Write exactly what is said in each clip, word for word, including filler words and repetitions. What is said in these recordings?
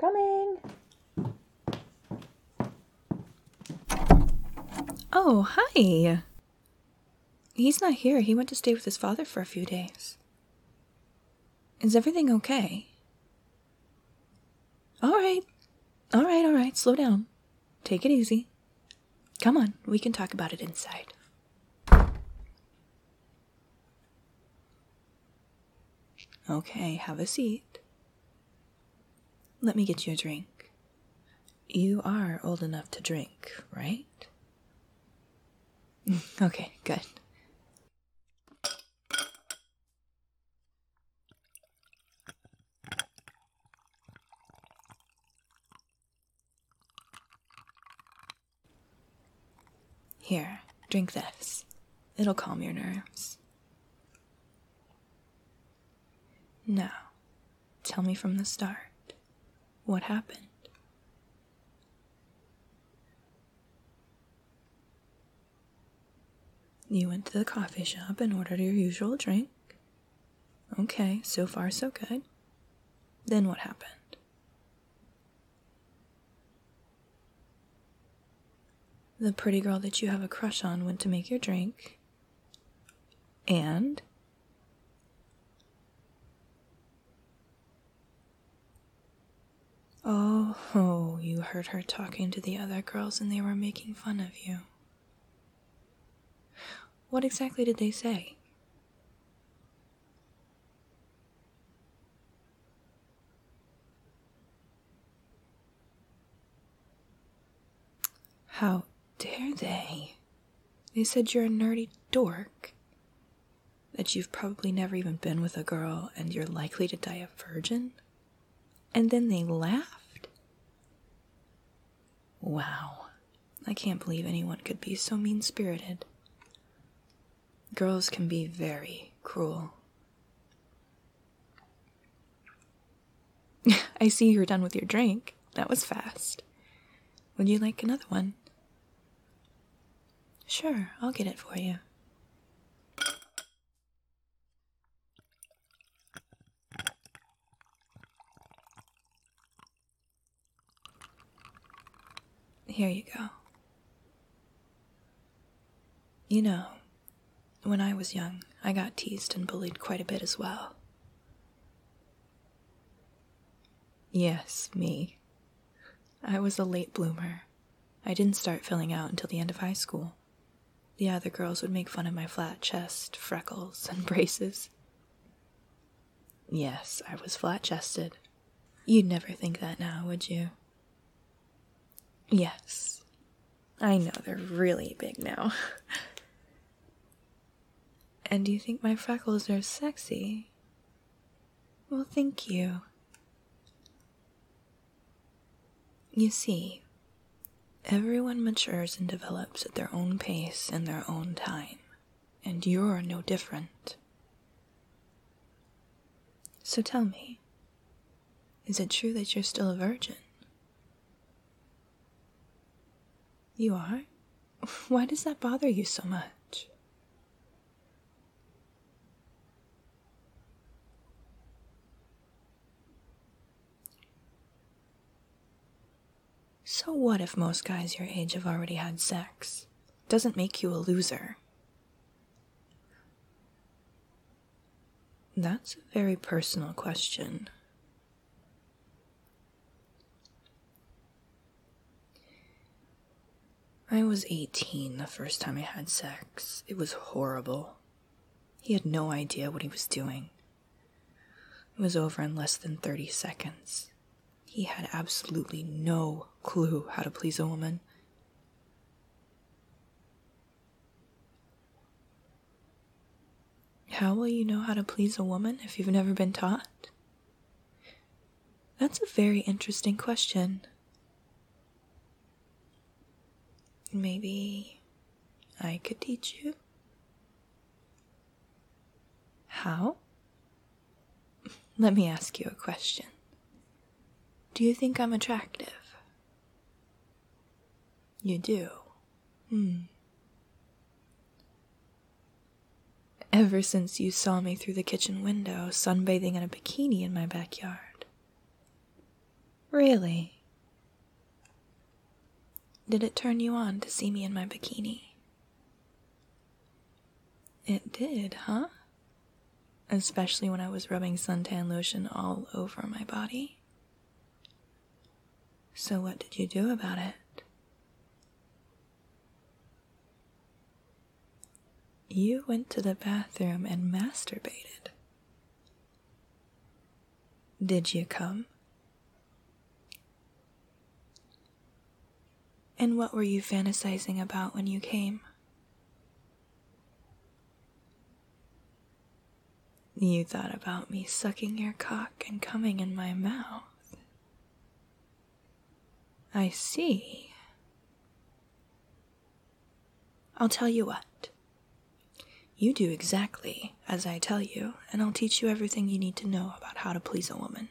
Coming! Oh, hi! He's not here. He went to stay with his father for a few days. Is everything okay? Alright. Alright, alright. Slow down. Take it easy. Come on, we can talk about it inside. Okay, have a seat. Let me get you a drink. You are old enough to drink, right? Okay, good. Here, drink this. It'll calm your nerves. Now, tell me from the start. What happened? You went to the coffee shop and ordered your usual drink. Okay, so far so good. Then what happened? The pretty girl that you have a crush on went to make your drink. And? Oh, oh, you heard her talking to the other girls and they were making fun of you. What exactly did they say? How dare they? They said you're a nerdy dork. That you've probably never even been with a girl and you're likely to die a virgin? And then they laughed? Wow. I can't believe anyone could be so mean-spirited. Girls can be very cruel. I see you're done with your drink. That was fast. Would you like another one? Sure, I'll get it for you. Here you go. You know, when I was young, I got teased and bullied quite a bit as well. Yes, me. I was a late bloomer. I didn't start filling out until the end of high school. The other girls would make fun of my flat chest, freckles, and braces. Yes, I was flat-chested. You'd never think that now, would you? Yes. I know, they're really big now. And do you think my freckles are sexy? Well, thank you. You see, everyone matures and develops at their own pace and their own time, and you're no different. So tell me, is it true that you're still a virgin? You are? Why does that bother you so much? So what if most guys your age have already had sex? Doesn't make you a loser. That's a very personal question. I was eighteen the first time I had sex. It was horrible. He had no idea what he was doing. It was over in less than thirty seconds. He had absolutely no clue how to please a woman. How will you know how to please a woman if you've never been taught? That's a very interesting question. Maybe I could teach you? How? Let me ask you a question. Do you think I'm attractive? You do? Hmm. Ever since you saw me through the kitchen window, sunbathing in a bikini in my backyard. Really? Did it turn you on to see me in my bikini? It did, huh? Especially when I was rubbing suntan lotion all over my body. So what did you do about it? You went to the bathroom and masturbated. Did you come? And what were you fantasizing about when you came? You thought about me sucking your cock and coming in my mouth. I see. I'll tell you what. You do exactly as I tell you, and I'll teach you everything you need to know about how to please a woman.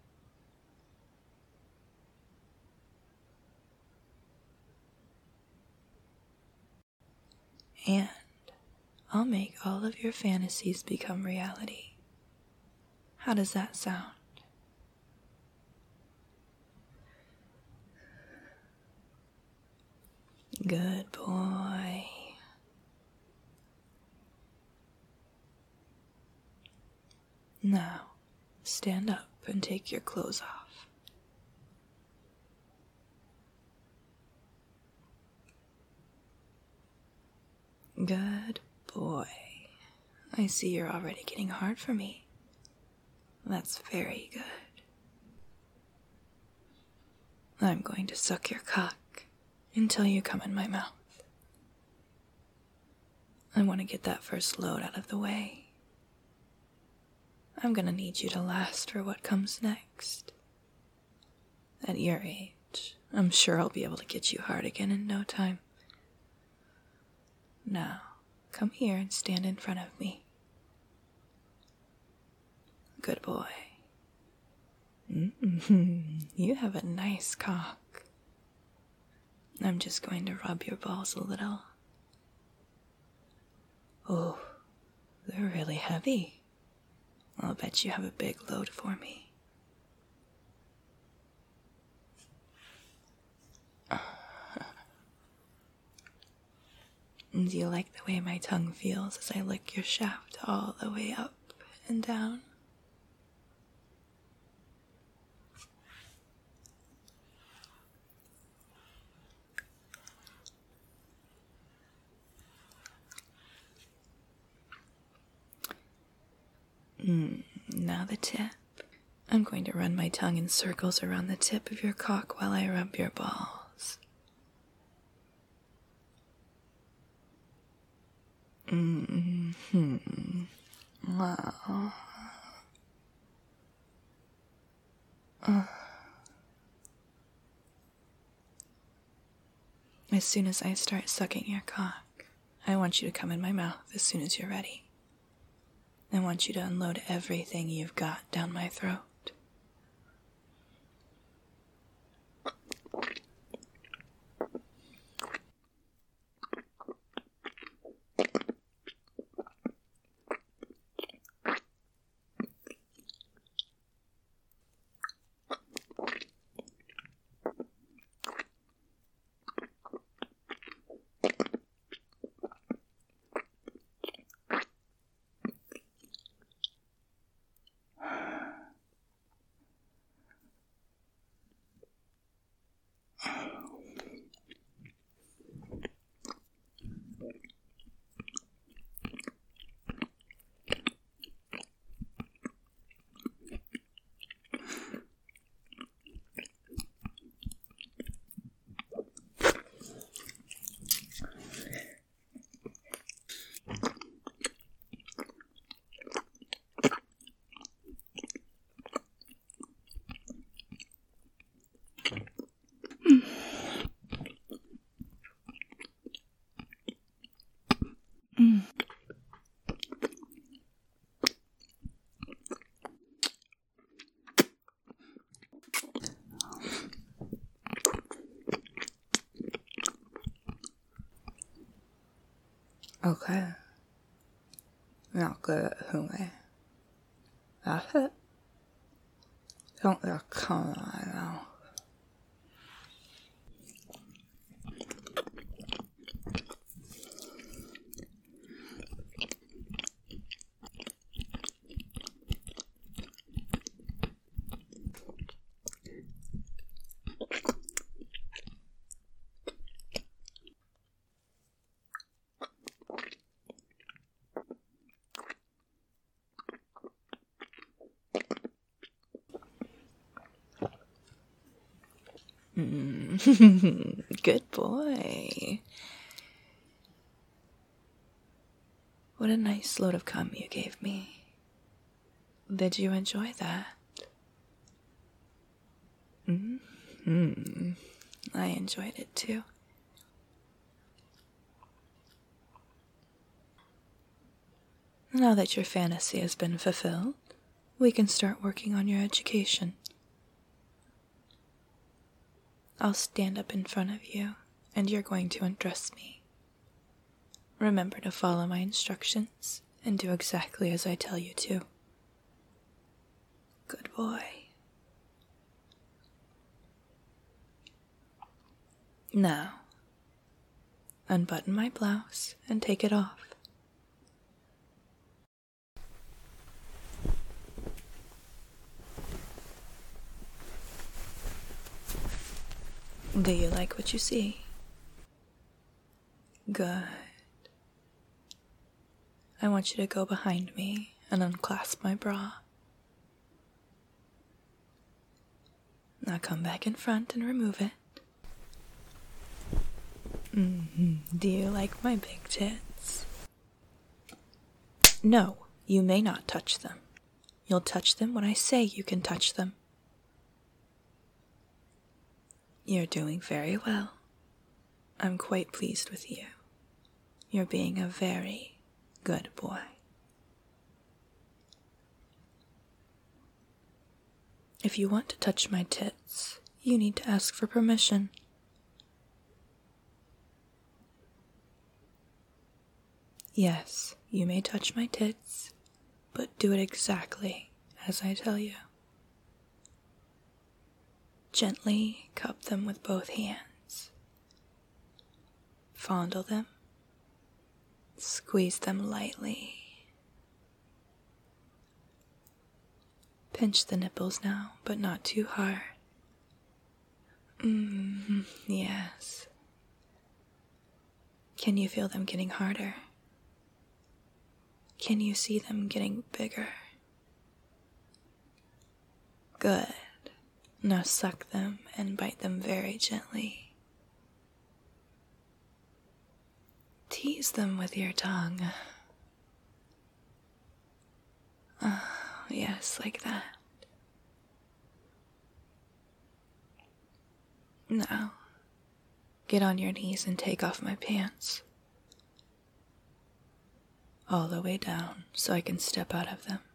And I'll make all of your fantasies become reality. How does that sound? Good boy. Now, stand up and take your clothes off. Good boy. I see you're already getting hard for me. That's very good. I'm going to suck your cock until you come in my mouth. I want to get that first load out of the way. I'm gonna need you to last for what comes next. At your age, I'm sure I'll be able to get you hard again in no time. Now, come here and stand in front of me. Good boy. Mm-hmm. You have a nice cock. I'm just going to rub your balls a little. Oh, they're really heavy. I'll bet you have a big load for me. Do you like the way my tongue feels as I lick your shaft all the way up and down? Mm, now the tip. I'm going to run my tongue in circles around the tip of your cock while I rub your balls. Mm-hmm. Wow. Uh. As soon as I start sucking your cock, I want you to come in my mouth as soon as you're ready. I want you to unload everything you've got down my throat. Mm. Okay. Not good, hungry. That's it. Don't oh, come on now. Mm. Good boy. What a nice load of cum you gave me. Did you enjoy that? Mm-hmm. I enjoyed it too. Now that your fantasy has been fulfilled, we can start working on your education. I'll stand up in front of you, and you're going to undress me. Remember to follow my instructions and do exactly as I tell you to. Good boy. Now, unbutton my blouse and take it off. Do you like what you see? Good. I want you to go behind me and unclasp my bra. Now come back in front and remove it. Mm-hmm. Do you like my big tits? No, you may not touch them. You'll touch them when I say you can touch them. You're doing very well. I'm quite pleased with you. You're being a very good boy. If you want to touch my tits, you need to ask for permission. Yes, you may touch my tits, but do it exactly as I tell you. Gently cup them with both hands. Fondle them. Squeeze them lightly. Pinch the nipples now, but not too hard. Mm, yes. Can you feel them getting harder? Can you see them getting bigger? Good. Now suck them and bite them very gently. Tease them with your tongue. Oh, yes, like that. Now, get on your knees and take off my pants. All the way down so I can step out of them.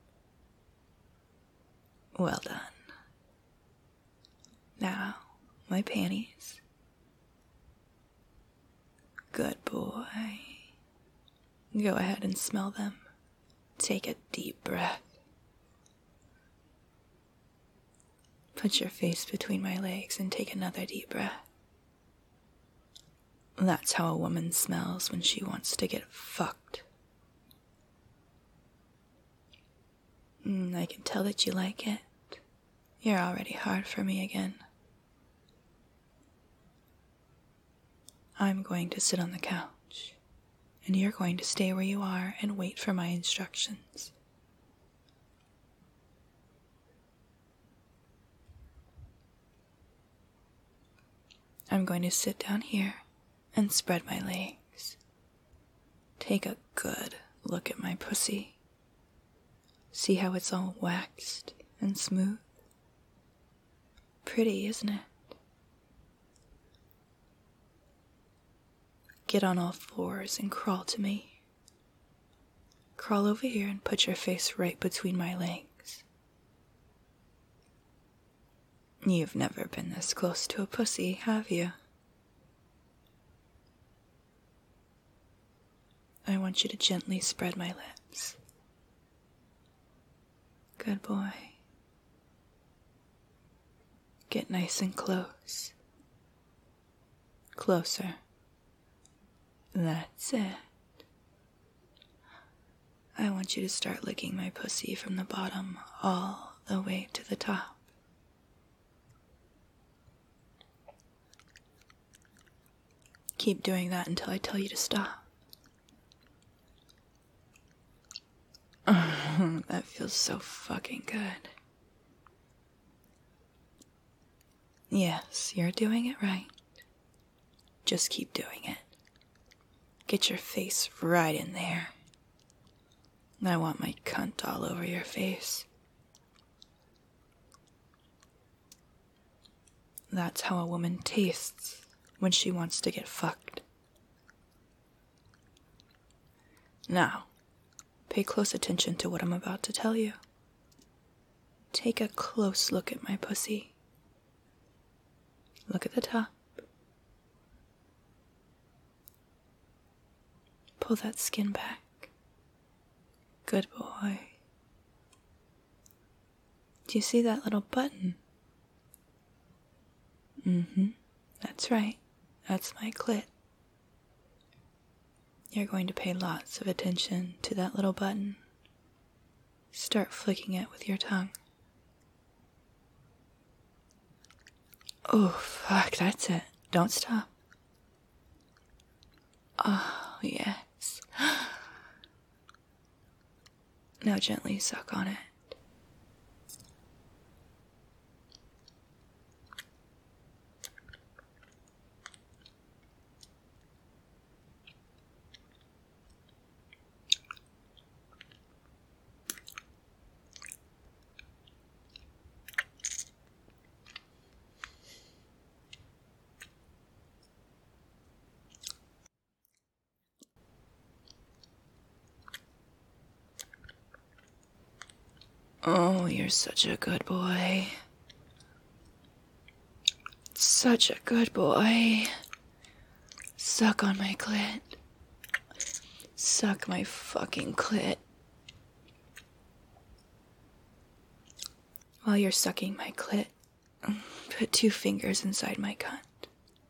Well done. Now, my panties. Good boy. Go ahead and smell them. Take a deep breath. Put your face between my legs and take another deep breath. That's how a woman smells when she wants to get fucked. Mm, I can tell that you like it. You're already hard for me again. I'm going to sit on the couch, and you're going to stay where you are and wait for my instructions. I'm going to sit down here and spread my legs. Take a good look at my pussy. See how it's all waxed and smooth? Pretty, isn't it? Get on all fours and crawl to me. Crawl over here and put your face right between my legs. You've never been this close to a pussy, have you? I want you to gently spread my lips. Good boy. get nice and close. Closer. That's it. I want you to start licking my pussy from the bottom all the way to the top. Keep doing that until I tell you to stop. Oh, that feels so fucking good. Yes, you're doing it right. Just keep doing it. Get your face right in there. I want my cunt all over your face. That's how a woman tastes when she wants to get fucked. Now, pay close attention to what I'm about to tell you. Take a close look at my pussy. Look at the top. Pull that skin back. Good boy. Do you see that little button? Mm-hmm. That's right. That's my clit. You're going to pay lots of attention to that little button. Start flicking it with your tongue. Oh, fuck, that's it. Don't stop. Oh, yes. Now gently suck on it. Oh, you're such a good boy. Such a good boy. Suck on my clit. Suck my fucking clit. While you're sucking my clit, put two fingers inside my cunt.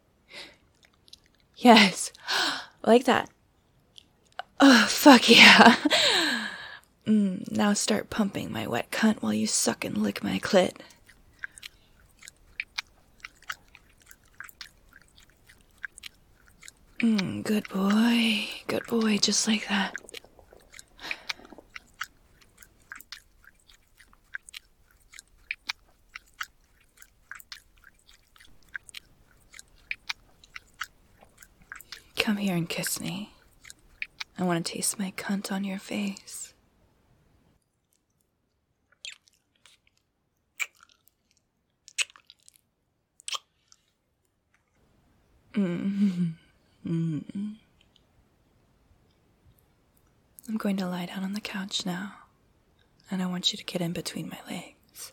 Yes, like that. Oh, fuck yeah. Mm, now start pumping my wet cunt while you suck and lick my clit. Mm, good boy. Good boy, just like that. Come here and kiss me. I want to taste my cunt on your face. Mm-hmm. Mm-hmm. I'm going to lie down on the couch now, and I want you to get in between my legs.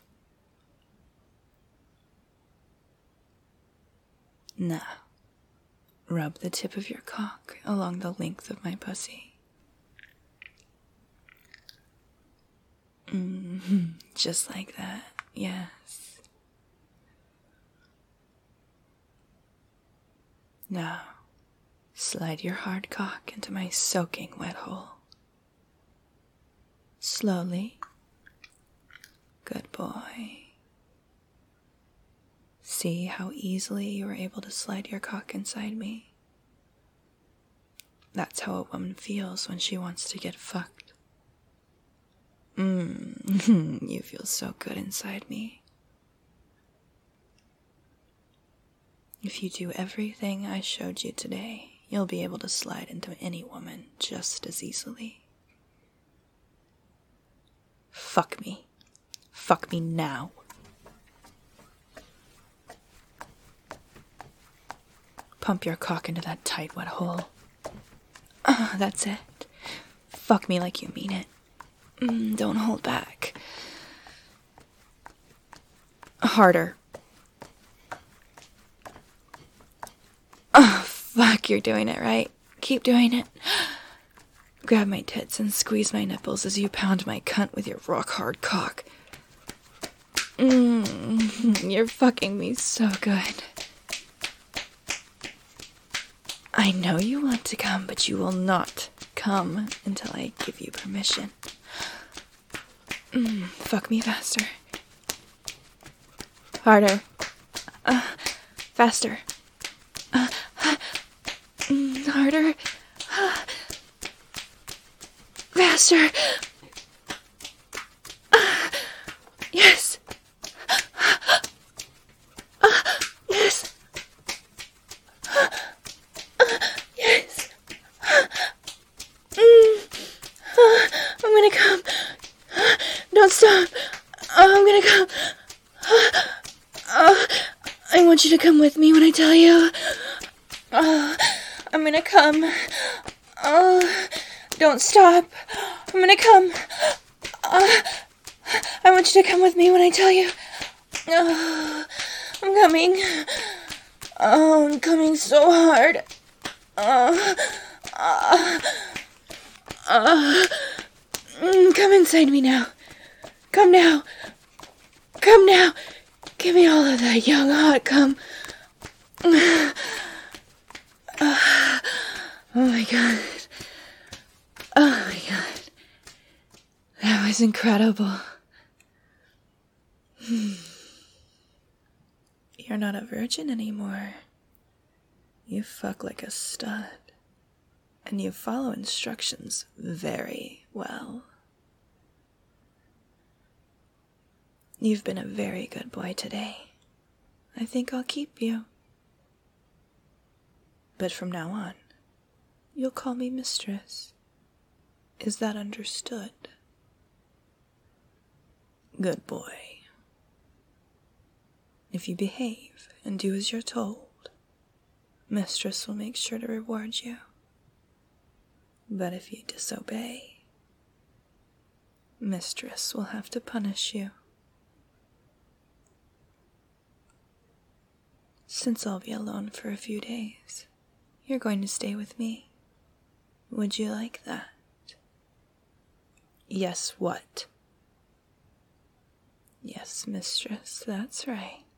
Now, rub the tip of your cock along the length of my pussy. Mm-hmm. Just like that, yes. Now, slide your hard cock into my soaking wet hole. Slowly. Good boy. See how easily you were able to slide your cock inside me? That's how a woman feels when she wants to get fucked. Mmm, you feel so good inside me. If you do everything I showed you today, you'll be able to slide into any woman just as easily. Fuck me. Fuck me now. Pump your cock into that tight, wet hole. Uh, that's it. Fuck me like you mean it. Mm, don't hold back. Harder. Oh, fuck, you're doing it right. Keep doing it. Grab my tits and squeeze my nipples as you pound my cunt with your rock-hard cock. Mm-hmm. You're fucking me so good. I know you want to come, but you will not come until I give you permission. Mm, fuck me faster. Harder. Uh, faster. Uh, uh, mm, harder. Uh, faster. Uh, yes. Uh, yes. Uh, yes. Mm, uh, I'm gonna come. Uh, don't stop. Uh, I'm gonna come. Uh, uh, I want you to come with me when I tell you. Uh, I'm gonna come. Uh, don't stop. I'm gonna come. Uh, I want you to come with me when I tell you. Uh, I'm coming. Oh, I'm coming so hard. Uh, uh, uh, mm, come inside me now. Come now. Come now. Give me all of that young hot cum. Uh, oh my god. Oh my god. That was incredible. You're not a virgin anymore. You fuck like a stud. And you follow instructions very well. You've been a very good boy today. I think I'll keep you. But from now on, you'll call me mistress. Is that understood? Good boy. If you behave and do as you're told, mistress will make sure to reward you. But if you disobey, mistress will have to punish you. Since I'll be alone for a few days, you're going to stay with me. Would you like that? Yes, what? Yes, mistress, that's right.